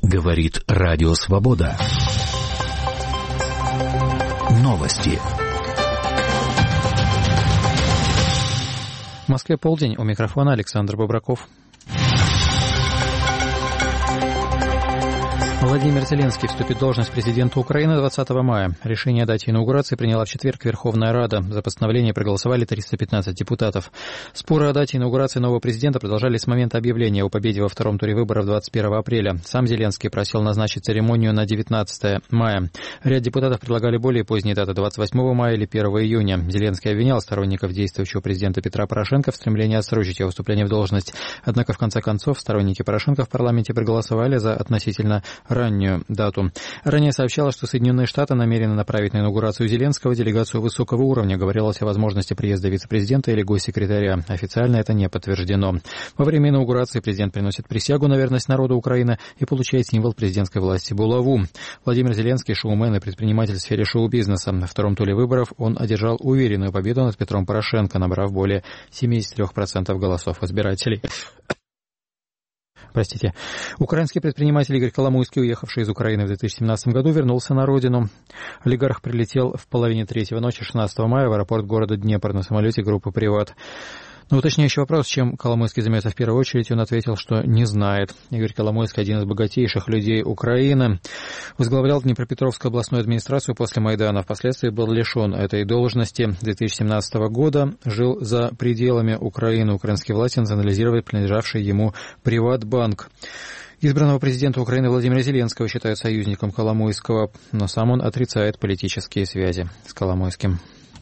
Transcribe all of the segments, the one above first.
Говорит Радио Свобода. Новости. В Москве полдень. У микрофона Александр Бобраков. Владимир Зеленский вступит в должность президента Украины 20 мая. Решение о дате инаугурации приняла в четверг Верховная Рада. За постановление проголосовали 315 депутатов. Споры о дате инаугурации нового президента продолжались с момента объявления о победе во втором туре выборов 21 апреля. Сам Зеленский просил назначить церемонию на 19 мая. Ряд депутатов предлагали более поздние даты 28 мая или 1 июня. Зеленский обвинял сторонников действующего президента Петра Порошенко в стремлении отсрочить его вступление в должность. Однако, в конце концов, сторонники Порошенко в парламенте проголосовали за относительно раннюю дату. Ранее сообщалось, что Соединенные Штаты намерены направить на инаугурацию Зеленского делегацию высокого уровня. Говорилось о возможности приезда вице-президента или госсекретаря. Официально это не подтверждено. Во время инаугурации президент приносит присягу на верность народу Украины и получает символ президентской власти – булаву. Владимир Зеленский – шоумен и предприниматель в сфере шоу-бизнеса. На втором туре выборов он одержал уверенную победу над Петром Порошенко, набрав более 73% голосов избирателей. Украинский предприниматель Игорь Коломойский, уехавший из Украины в 2017 году, вернулся на родину. Олигарх прилетел в половине третьего ночи 16 мая в аэропорт города Днепр на самолете группы «Приват». На уточняющий вопрос, чем Коломойский займется в первую очередь, он ответил, что не знает. Игорь Коломойский – один из богатейших людей Украины. Возглавлял Днепропетровскую областную администрацию после Майдана. Впоследствии был лишен этой должности. С 2017 года жил за пределами Украины. Украинские власти национализировали принадлежавший ему «Приватбанк». Избранного президента Украины Владимира Зеленского считают союзником Коломойского, но сам он отрицает политические связи с Коломойским.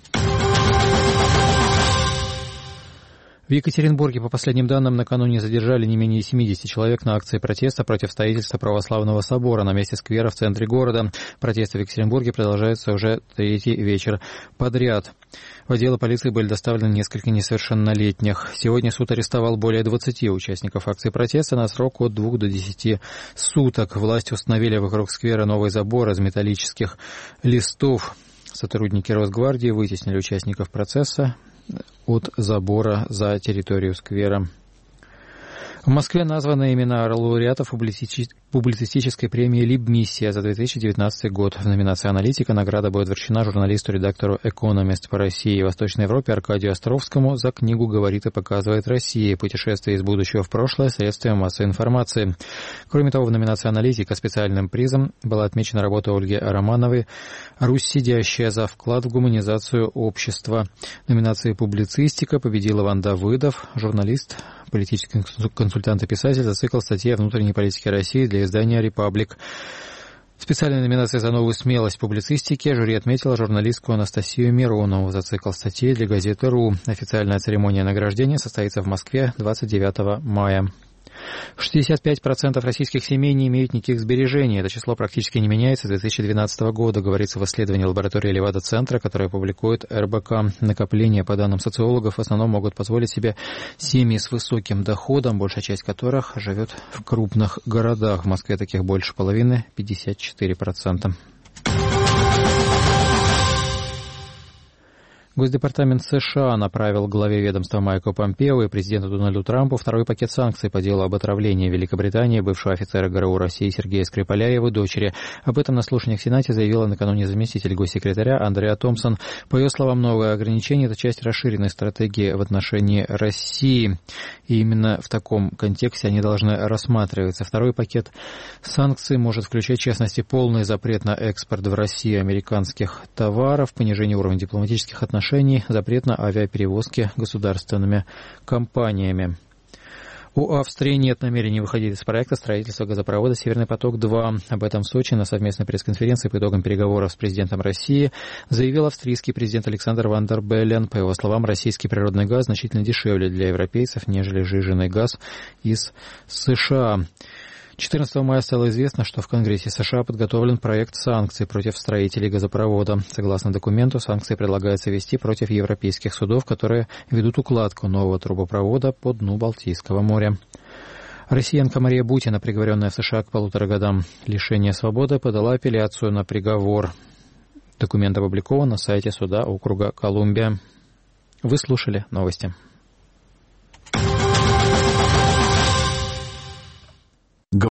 В Екатеринбурге, по последним данным, накануне задержали не менее 70 человек на акции протеста против строительства православного собора на месте сквера в центре города. Протесты в Екатеринбурге продолжаются уже третий вечер подряд. В отделы полиции были доставлены несколько несовершеннолетних. Сегодня суд арестовал более 20 участников акции протеста на срок от 2 до 10 суток. Власти установили вокруг сквера новый забор из металлических листов. Сотрудники Росгвардии вытеснили участников процесса от забора за территорию сквера. В Москве названы имена лауреатов публицистической премии «Либмиссия» за 2019 год. В номинации «Аналитика» награда будет вручена журналисту-редактору «Экономист» по России и Восточной Европе Аркадию Островскому за книгу «Говорит и показывает Россия. Путешествие из будущего в прошлое. Средства массовой информации». Кроме того, в номинации «Аналитика» специальным призом была отмечена работа Ольги Романовой «Русь сидящая» за вклад в гуманизацию общества. В номинации «Публицистика» победил Иван Давыдов, журналист, политический консультант и писатель, за цикл статей о внутренней политике России для издания «Репаблик». Специальная номинация за новую смелость публицистики жюри отметила журналистку Анастасию Миронову за цикл статей для газеты «РУ». Официальная церемония награждения состоится в Москве 29 мая. 65% российских семей не имеют никаких сбережений. Это число практически не меняется с 2012 года, говорится в исследовании лаборатории Левада-центра, которое публикует РБК. Накопления, по данным социологов, в основном могут позволить себе семьи с высоким доходом, большая часть которых живет в крупных городах. В Москве таких больше половины, 54%. Госдепартамент США направил главе ведомства Майку Помпео и президенту Дональду Трампу второй пакет санкций по делу об отравлении Великобритании бывшего офицера ГРУ России Сергея Скрипаля и его дочери. Об этом на слушаниях в Сенате заявила накануне заместитель госсекретаря Андреа Томпсон. По ее словам, новые ограничения – это часть расширенной стратегии в отношении России. И именно в таком контексте они должны рассматриваться. Второй пакет санкций может включать, в частности, полный запрет на экспорт в Россию американских товаров, понижение уровня дипломатических отношений, запрет на авиаперевозки государственными компаниями. У Австрии нет намерений выходить из проекта строительства газопровода «Северный поток-2». Об этом в Сочи на совместной пресс-конференции по итогам переговоров с президентом России заявил австрийский президент Александр Ван дер Беллен. По его словам, российский природный газ значительно дешевле для европейцев, нежели сжиженный газ из США. 14 мая стало известно, что в Конгрессе США подготовлен проект санкций против строителей газопровода. Согласно документу, санкции предлагается ввести против европейских судов, которые ведут укладку нового трубопровода по дну Балтийского моря. Россиянка Мария Бутина, приговоренная в США к 1,5 годам лишения свободы, подала апелляцию на приговор. Документ опубликован на сайте суда округа Колумбия. Вы слушали новости.